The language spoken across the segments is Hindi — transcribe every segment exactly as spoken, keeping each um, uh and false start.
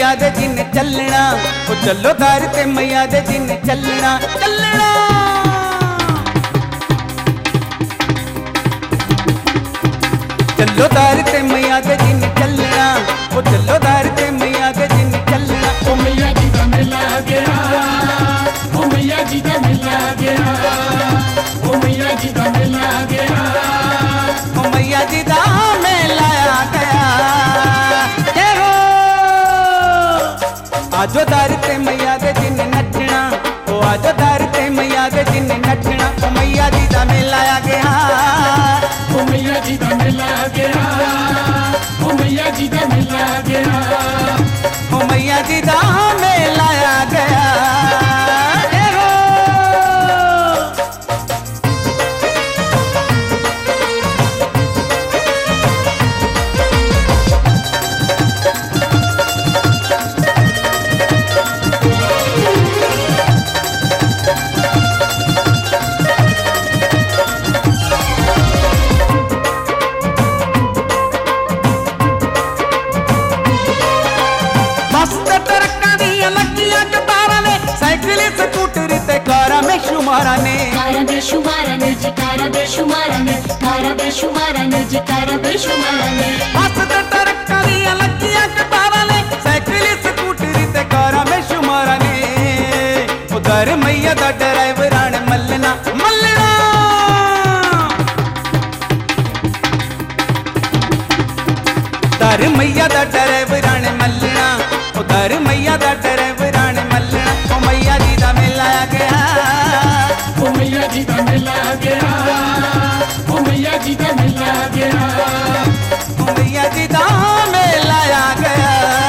मैया दे दिन चलना, ओ चलो दर ते मैया दे दिन चलना चलना। चलो दर ते मैया दे दिन चलना, ओ चलो दर ते मैया दे दिन चलना। ओ मैया जी दा मेला गया, ओ मैया जी दा मेला गया, ओ मैया जी दा मेला गया, ओ मैया जी दा मेला गया। आजो दर ते मैया दे दिन नचना, ओ आजो दर ते मैया दे दिन नचना। ओ मैया जी दा मेला आ गया, ओ मैया जी दा मेला गया, ओ मैया जी दा मेला गया, ओ मैया जी दा मेला आ गया। कारा बेशुमारा ने कारा बेशुमारा ने जी कारा बेशुमारा ने कारा बेशुमारा ने जी कारा बेशुमारा ने। बस ते ट्रक्कां दियां लग्गियां कतारां ने, साइकिल स्कूटरी ते कारा बेशुमारा ने। ओ दर मैया दा ड्राइवर आने मल्लना मल्लना, दर मैया दा ड्राइवर आने मल्लना, ओ दर मैया दा ड्राइवर आने मल्लना। ओ मैया जी दा मेला आ गया, ओ मैया जी दा मेला गया, ओ मैया जी दा मेला गया, ओ मैया जी दा मेला आ गया।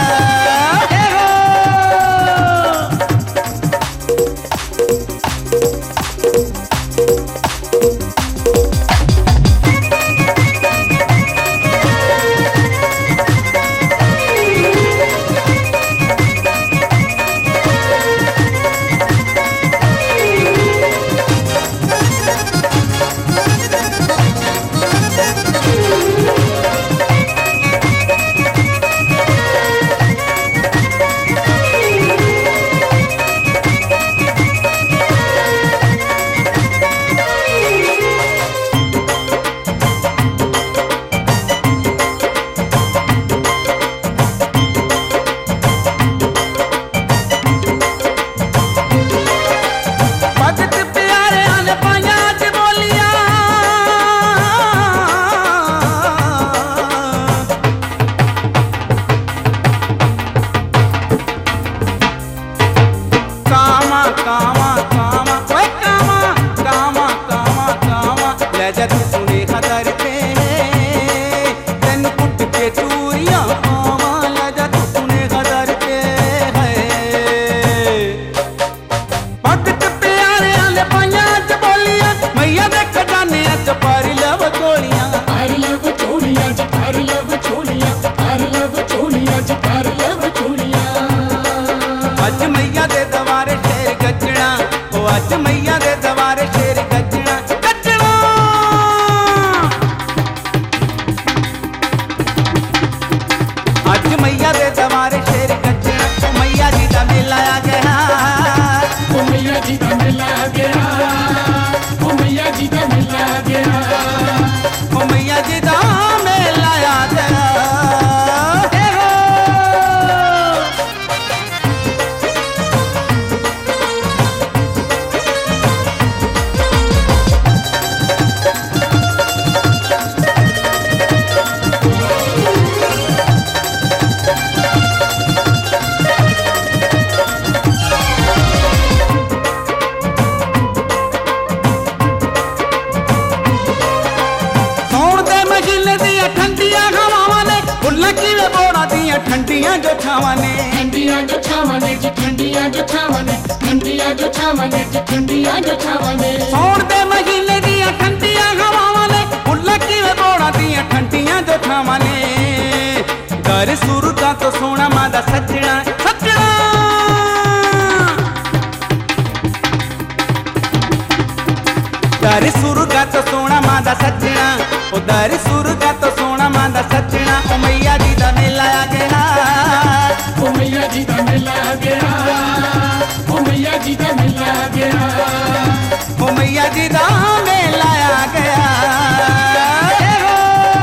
अज मैया दे दवारे शेर गजना, ओ अज मैया दे दवारे शेर गजना गजना। अज मैया दे दवारे शेर गजना, ओ मैया जी दा मेला आ गया, ओ मैया जी दा मेला गया, ओ मैया जी दा मेला गया, ओ मैया जी दा मेला आ गया। ठंडियां जो छावां ने, ठंडियां जो छावां ने जी, ठंडियां जो छावां ने, ठंडियां जो छावां ने जी, ठंडियां जो छावां ने। सौण दे महीने दियां ठंडियां हवावां ने, फुल्ल किवें बोड़ा दियां ठंडियां जो छावां ने। घर सुरगा तो सोना मां दा सजना सजना, घर सुरगा तो सोना मां दा सजना, ओ दर सुरगा तो सोना मां दा सजना। ओ मैया जी दा मेला आ गया, ओ मैया जी दा मेला आ गया। ए हो।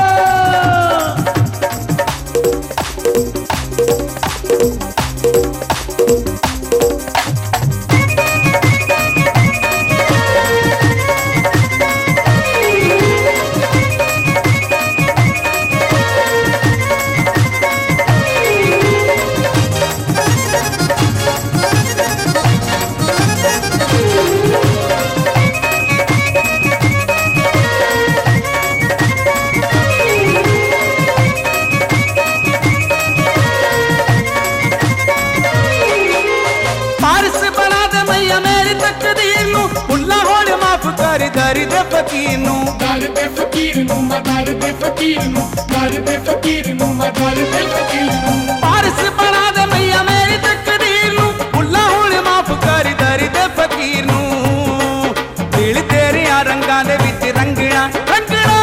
दर दे फकीर नू दर दे फकीर नू मैं दर दे फकीर नू दर दे फकीर नू मैं दर दे फकीर नू पारस बना दे मैया मेरी तकदीर नू भुल्ला हुण माफ कर दर दे फकीर नू दिल तेरे आ रंगां दे विच रंगना रंगना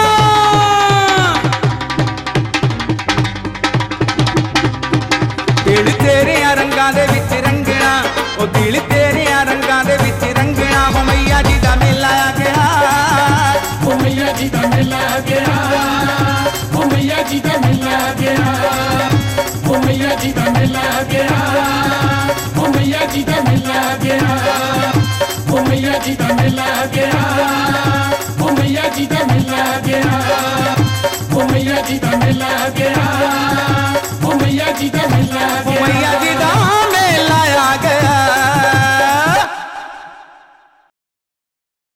दिल तेरे आ रंगां दे विच रंगना ओ दिल तेरे आ रंगां दे विच रंगना वो मैया जी दा मेला आ गया। ओ मैया जी दा मेला आ गया। ओ मैया जी दा मेला आ गया। ओ मैया जी दा मेला आ गया। ओ मैया जी दा मेला आ गया। ओ मैया जी दा मेला आ गया। ओ मैया जी दा मेला आ गया। ओ मैया जी दा मेला आ गया। ओ मैया जी दा मेला